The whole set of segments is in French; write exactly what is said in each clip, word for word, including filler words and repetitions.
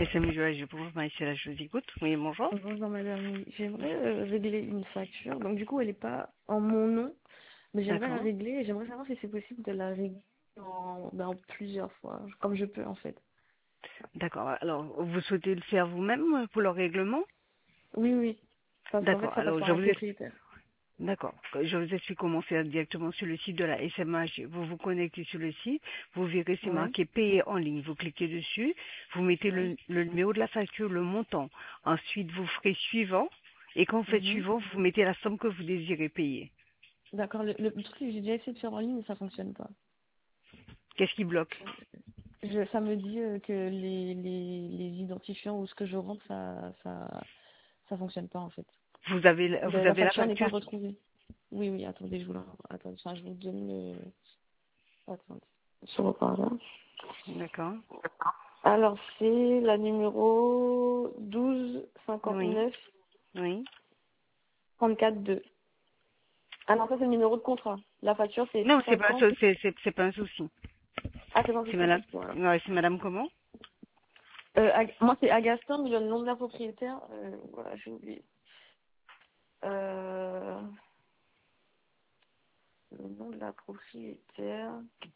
S M U, je pour Maïssa, je vous écoute. Oui, bonjour. Bonjour madame, oui. J'aimerais euh, régler une facture. Donc du coup, elle n'est pas en mon nom, mais j'aimerais la D'accord. régler et j'aimerais savoir si c'est possible de la régler en, ben, en plusieurs fois, comme je peux en fait. D'accord. Alors, vous souhaitez le faire vous-même pour le règlement? Oui, oui, parce qu'en fait, D'accord. ça passe Alors, par je un vous ai... propriétaire. D'accord. Je vous explique comment faire directement sur le site de la S M H. Vous vous connectez sur le site, vous verrez c'est Ouais, marqué payer en ligne. Vous cliquez dessus, vous mettez ouais. le, le numéro de la facture, le montant. Ensuite, vous ferez suivant. Et quand vous faites Mhm. suivant, vous mettez la somme que vous désirez payer. D'accord, le, le, le truc, c'est que j'ai déjà essayé de faire en ligne, mais ça fonctionne pas. Qu'est-ce qui bloque? Je, ça me dit euh, que les, les, les identifiants ou ce que je rentre, ça, ça, ça fonctionne pas en fait. Vous avez, Le- vous la avez la facture n'est pas facture? retrouvée. Oui, oui, attendez, je vous la... Attendez, enfin, je vous donne le... Attendez, je repars là. D'accord. Alors, c'est la numéro douze Oui. cinquante-neuf Oui. trente-quatre deux. Ah non, ça c'est le numéro de contrat. La facture c'est Non, c'est pas, un cinquante. sou- c'est, c'est, c'est pas un souci. Ah, c'est dans C'est souci. madame, Voilà. ouais, c'est madame comment? Euh, Ag- moi c'est Agastin, mais le nom de la propriétaire, euh, voilà, j'ai oublié. Euh, le nom de la propriétaire.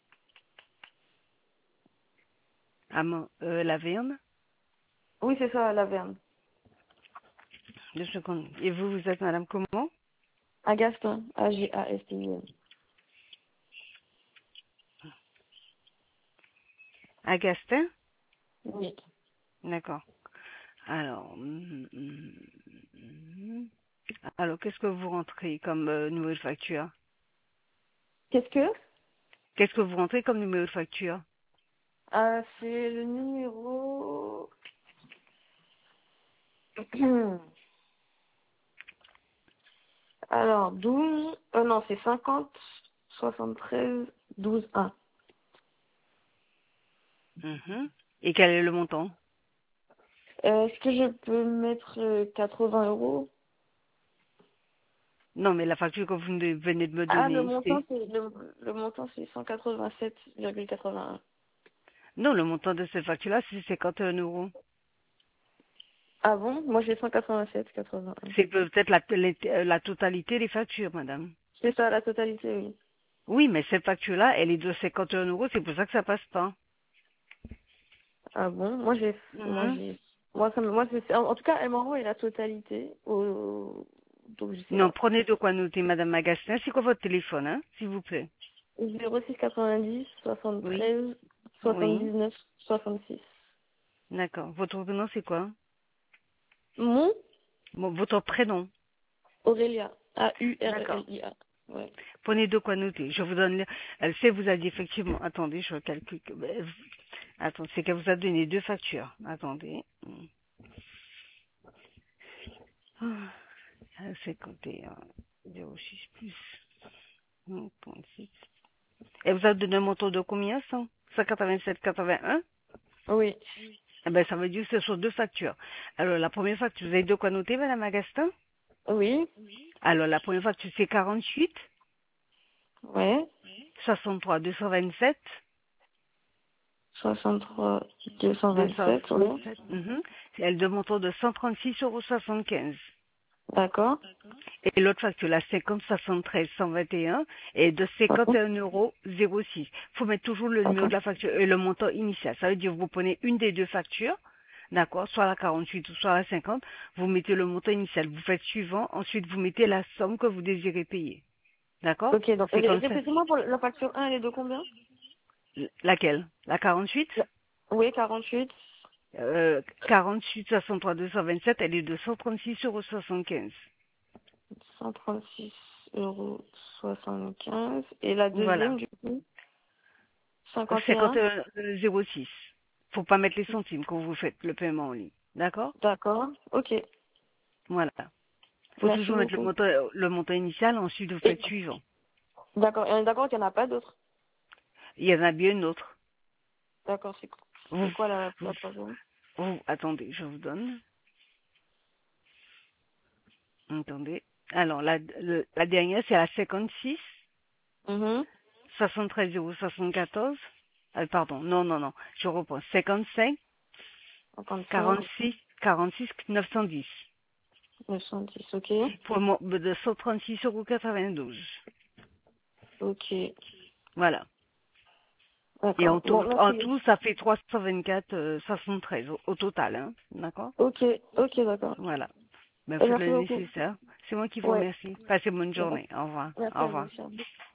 Amand, euh, Laverne. Oui, c'est ça, Laverne. Deux secondes. Et vous, vous êtes madame comment? Agastin, A G A S T I N. Agastin? Oui. D'accord. Alors, hum, hum, hum. alors, qu'est-ce que vous rentrez comme euh, numéro de facture? Qu'est-ce que? Qu'est-ce que vous rentrez comme numéro de facture? Ah, c'est le numéro... Alors, douze, euh, non, c'est cinquante, soixante-treize, douze, un. Mhm. Et quel est le montant? Euh, Est-ce que je peux mettre euh, quatre-vingts euros? Non, mais la facture que vous me- venez de me Ah, le donner, montant, c'est... c'est le, le montant, c'est cent quatre-vingt-sept virgule quatre-vingt-un. Non, le montant de cette facture-là, c'est cinquante et un euros. Ah bon? Moi, j'ai cent quatre-vingt-sept virgule quatre-vingt-un. C'est peut-être la, la, la totalité des factures, madame. C'est ça, la totalité, oui. Oui, mais cette facture-là, elle est de cinquante et un euros, c'est pour ça que ça passe pas. Ah bon? Moi, j'ai, moi, Mhm. j'ai, moi, ça me, moi, c'est, en, en tout cas, elle m'a envoyé la totalité au, donc je sais Non, pas. prenez de quoi noter, madame Magastin. C'est quoi votre téléphone, hein, s'il vous plaît? zéro six quatre-vingt-dix Oui. soixante-treize Oui. soixante-dix-neuf soixante-six. D'accord. Votre prénom, c'est quoi? Mon Bon, votre prénom. Aurélia. D'accord. A U R E L I A. Ouais. Prenez de quoi noter. Je vous donne, le- elle sait vous a dit effectivement, attendez, je calcule. que- ben, Attends, c'est qu'elle vous a donné deux factures. Attendez. Ah, cinquante et un, zéro six plus un virgule six. Elle vous a donné un montant de combien, ça? cent quatre-vingt-sept virgule quatre-vingt-un? Oui. Eh ben, ça veut dire que ce sont deux factures. Alors, la première facture, vous avez de quoi noter, madame Agastin? Oui. Alors, la première facture, c'est quarante-huit, Ouais. soixante-trois, deux cent vingt-sept, soixante-trois deux cent vingt-sept. Oui. deux cent vingt-sept. Mhm. Elle de montant de cent trente-six euros soixante-quinze. D'accord. Et l'autre facture, la cinquante soixante-treize cent vingt et un, est de cinquante D'accord. et un euros zéro six. Il faut mettre toujours le numéro D'accord. de la facture et le montant initial. Ça veut dire que vous prenez une des deux factures, d'accord, soit la quarante-huit ou soit la cinquante, vous mettez le montant initial, vous faites suivant, ensuite vous mettez la somme que vous désirez payer. D'accord? Ok, donc C'est ré- comme ça. répétez-moi pour la facture un, elle est de combien? Laquelle? La quarante-huit? La- Oui, quarante-huit. euh, quarante-huit soixante-trois deux cent vingt-sept, elle est de cent trente-six euros soixante-quinze. cent trente-six euros soixante-quinze. Et la Voilà. deuxième, du coup, cinquante et un. cinquante et un euros zéro six. Faut pas mettre les centimes quand vous faites le paiement en ligne. D'accord? D'accord. Ok. Voilà. Faut Merci toujours mettre le beaucoup. montant, le montant initial, ensuite vous Et faites suivant. d'accord. Et on est d'accord qu'il n'y en a pas d'autres. Il y en a bien une autre. D'accord. C'est Vous, c'est quoi la, vous, la troisième? vous- attendez, je vous donne. Attendez. Alors, la, le- la dernière, c'est la cinquante-six, Mhm. soixante-treize euros soixante-quatorze. Ah, pardon, non, non, non, je reprends. cinquante-cinq, cinquante-cinq, quarante-six, quarante-six, neuf cent dix. neuf cent dix, ok. Pour mo- de cent trente-six euros quatre-vingt-douze. Ok. Voilà. Et en D'accord. tout, Bon, en merci. tout, ça fait trois cent vingt-quatre, euh, soixante-treize au, au total, hein. D'accord? Ok, ok, d'accord. Voilà. Ben, Et faites merci le beaucoup. nécessaire. C'est moi qui vous Ouais. remercie. Passez bonne Merci journée. Au revoir. merci Au à vous revoir. aussi. Au revoir.